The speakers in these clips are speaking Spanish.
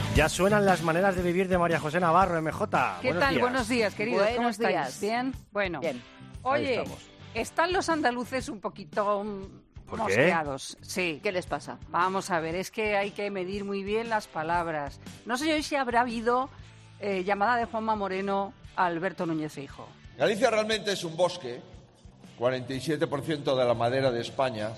Ya suenan las maneras de vivir de María José Navarro, MJ. ¿Qué tal? Días. Buenos días, queridos. ¿Cómo Buenos estáis? días. ¿Bien? Bueno. Bien. Oye, están los andaluces un poquito ¿Por mosqueados. Sí. ¿Qué les pasa? Vamos a ver, es que hay que medir muy bien las palabras. No sé hoy si habrá habido llamada de Juanma Moreno a Alberto Núñez Feijóo. Galicia realmente es un bosque, 47% de la madera de España,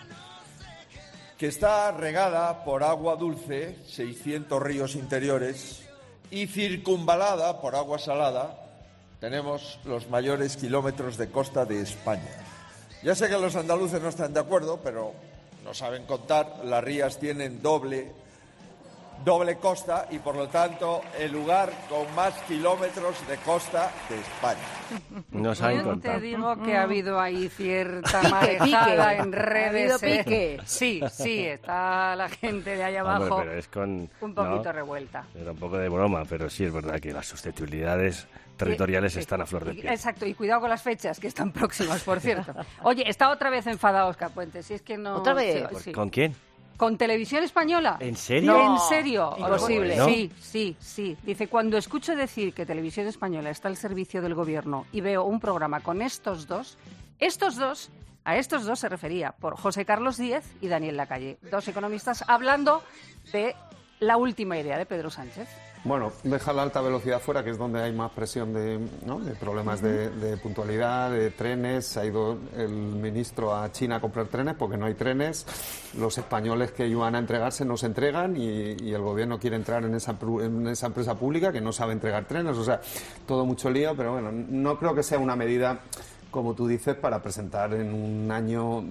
que está regada por agua dulce, 600 ríos interiores, y circunvalada por agua salada. Tenemos los mayores kilómetros de costa de España. Ya sé que los andaluces no están de acuerdo, pero no saben contar. Las rías tienen doble costa y, por lo tanto, el lugar con más kilómetros de costa de España. No saben Yo contar. te digo que ha habido ahí cierta marejada en redes. Ha habido pique. Sí, está la gente de allá abajo. Hombre, pero es con... un poquito ¿no? revuelta. Era un poco de broma, pero sí es verdad que las susceptibilidades territoriales Sí. están a flor de piel. Exacto, y cuidado con las fechas, que están próximas, por cierto. Oye, está otra vez enfadado Óscar Puente, si es que no... ¿Otra vez? Sí. ¿Con quién? ¿Con Televisión Española? ¿En serio? No, No, en serio. imposible. ¿No? Sí. Dice, cuando escucho decir que Televisión Española está al servicio del gobierno y veo un programa con estos dos, a estos dos se refería por José Carlos Díez y Daniel Lacalle, dos economistas hablando de la última idea de Pedro Sánchez. Bueno, deja la alta velocidad fuera, que es donde hay más presión de problemas de puntualidad, de trenes. Ha ido el ministro a China a comprar trenes porque no hay trenes. Los españoles que iban a entregarse no se entregan y el gobierno quiere entrar en esa empresa pública que no sabe entregar trenes. O sea, todo mucho lío, pero bueno, no creo que sea una medida, como tú dices, para presentar en un año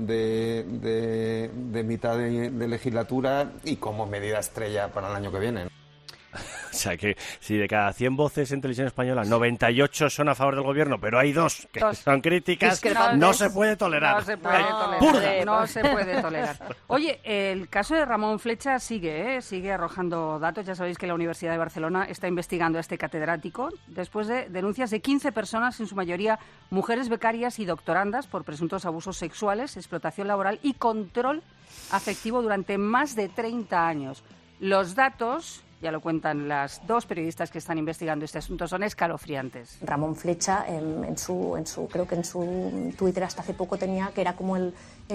de mitad de legislatura y como medida estrella para el año que viene. O sea que si de cada 100 voces en Televisión Española, 98 son a favor del gobierno, pero hay dos que son críticas, Discrepantes. no se puede tolerar. No se puede tolerar. ¡Purga! No se puede tolerar. Oye, el caso de Ramón Flecha sigue arrojando datos. Ya sabéis que la Universidad de Barcelona está investigando a este catedrático después de denuncias de 15 personas, en su mayoría mujeres becarias y doctorandas, por presuntos abusos sexuales, explotación laboral y control afectivo durante más de 30 años. Los datos, ya lo cuentan las dos periodistas que están investigando este asunto, son escalofriantes. Ramón Flecha, creo que en su Twitter hasta hace poco tenía que era como el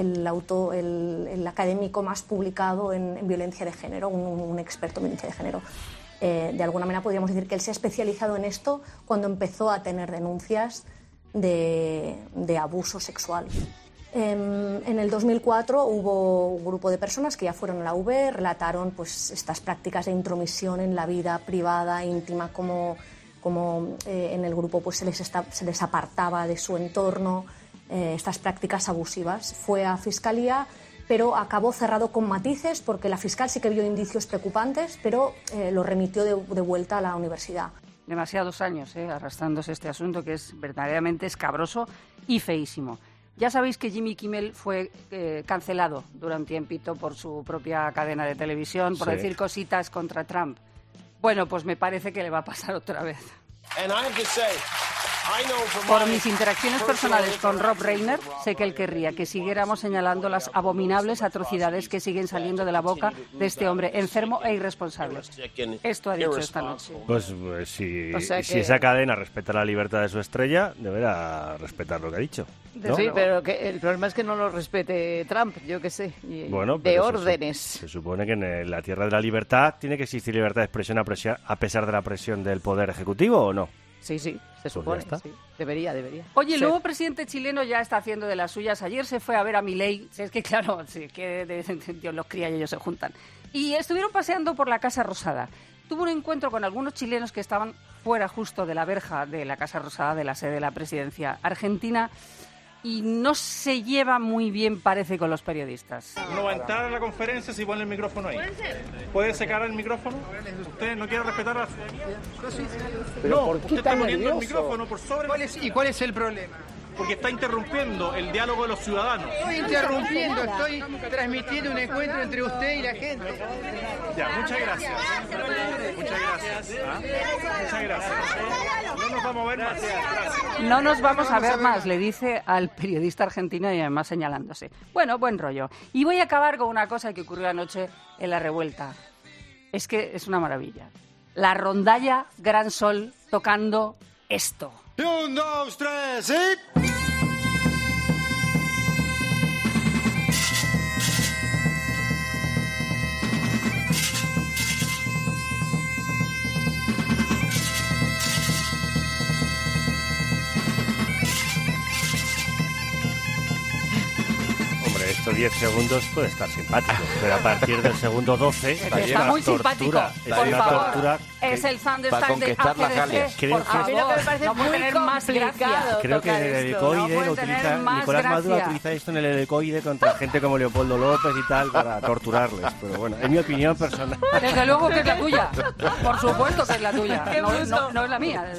académico más publicado en violencia de género, un experto en violencia de género. De alguna manera podríamos decir que él se ha especializado en esto cuando empezó a tener denuncias de abuso sexual. En el 2004 hubo un grupo de personas que ya fueron a la UB, relataron pues estas prácticas de intromisión en la vida privada, íntima, como en el grupo pues se les apartaba de su entorno, estas prácticas abusivas. Fue a Fiscalía, pero acabó cerrado con matices porque la fiscal sí que vio indicios preocupantes, pero lo remitió de vuelta a la universidad. Demasiados años arrastrándose este asunto que es verdaderamente escabroso y feísimo. Ya sabéis que Jimmy Kimmel fue cancelado durante un tiempito por su propia cadena de televisión por decir cositas contra Trump. Bueno, pues me parece que le va a pasar otra vez. Por mis interacciones personales con Rob Reiner, sé que él querría que siguiéramos señalando las abominables atrocidades que siguen saliendo de la boca de este hombre enfermo e irresponsable. Esto ha dicho esta noche. Pues si que- esa cadena respeta la libertad de su estrella, deberá respetar lo que ha dicho, ¿no? Sí, pero que el problema es que no lo respete Trump, yo qué sé, Bueno, de pero órdenes. Se supone que en la tierra de la libertad tiene que existir libertad de expresión a pesar de la presión del poder ejecutivo, ¿o no? Sí, se supone. está. Sí. Debería. Oye, el Sí. nuevo presidente chileno ya está haciendo de las suyas. Ayer se fue a ver a Milei. Es que, claro, Dios los cría y ellos se juntan. Y estuvieron paseando por la Casa Rosada. Tuvo un encuentro con algunos chilenos que estaban fuera justo de la verja de la Casa Rosada, de la sede de la presidencia argentina, y no se lleva muy bien, parece, con los periodistas. No va a entrar a la conferencia si pone el micrófono ahí. ¿Puede secar el micrófono? ¿Usted no quiere respetar la... No, usted está poniendo el micrófono por sobre... ¿Y cuál es el problema? Porque está interrumpiendo el diálogo de los ciudadanos. Estoy interrumpiendo, estoy transmitiendo un encuentro entre usted y la gente. Ya, muchas gracias. Muchas gracias. ¿Ah? Muchas gracias. No nos vamos a ver más. No nos vamos a ver más, le dice al periodista argentino y además señalándose. Bueno, buen rollo. Y voy a acabar con una cosa que ocurrió anoche en La Revuelta. Es que es una maravilla. La rondalla Gran Sol tocando esto. 1, 2, 3, y... Estos 10 segundos puede estar simpático, pero a partir del segundo 12 está muy simpático. Es una tortura. Es el Thunderstruck para conquistar las Galias. Por favor, a mí lo que me parece no puede muy tener más gracia. Creo que en el helicoide Nicolás Maduro utiliza esto en el helicoide contra gente como Leopoldo López y tal para torturarles. Pero bueno, es mi opinión personal. Desde luego que es la tuya. Por supuesto que es la tuya. No es la mía.